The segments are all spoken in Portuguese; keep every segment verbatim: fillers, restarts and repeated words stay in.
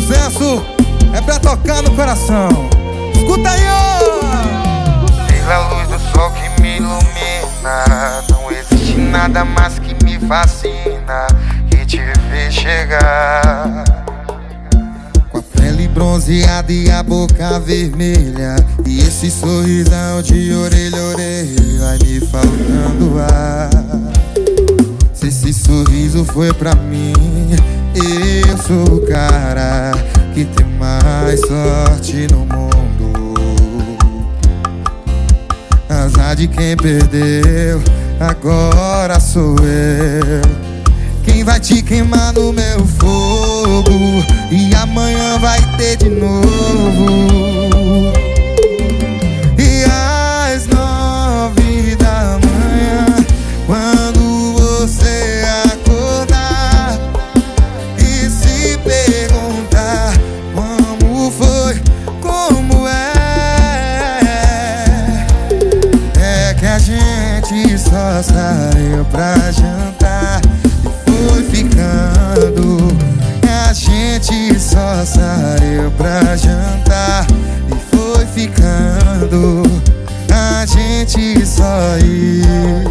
sucesso é pra tocar no coração. Escuta aí, ó! Pela luz do sol que me ilumina, não existe nada mais que me fascina que te ver chegar. Com a pele bronzeada e a boca vermelha, e esse sorrisão de orelha a orelha, vai me faltando ar. Se esse sorriso foi pra mim, eu sou o cara que tem mais sorte no mundo. Azar de quem perdeu, agora sou eu. Quem vai te queimar no meu fogo, e amanhã vai ter de novo. E às nove da manhã, quando você acordar e se perguntar como foi, como é, é que a gente só saiu pra jantar e foi ficando. A gente só saiu pra jantar e foi ficando. A gente só ia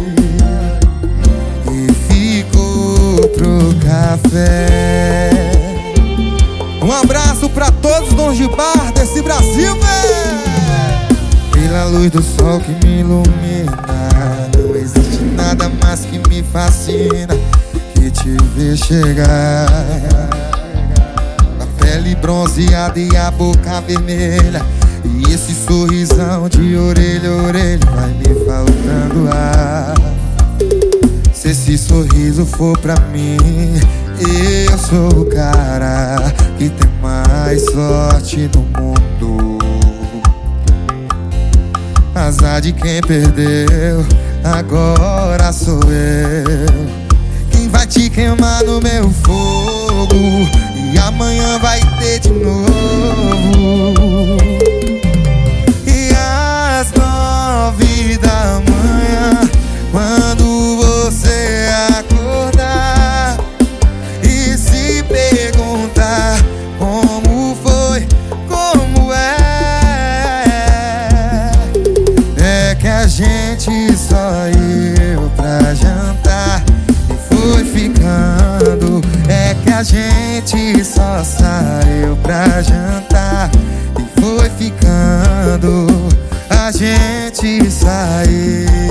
e ficou pro café. Um abraço pra todos os donos de bar desse Brasil, véi! Pela luz do sol que me ilumina, não existe nada mais que me fascina que te ver chegar. A pele bronzeada e a boca vermelha, e esse sorrisão de orelha a orelha, vai me faltando ar. Se esse sorriso for pra mim, eu sou o cara que tem mais sorte no mundo. Azar de quem perdeu, agora sou eu. Quem vai te queimar no meu fogo, e amanhã vai ter de novo. E às nove da manhã, quando você acordar e se perguntar como foi, como é, é que a gente saiu pra jantar e foi ficando. É que a gente só saiu pra jantar e foi ficando. A gente saiu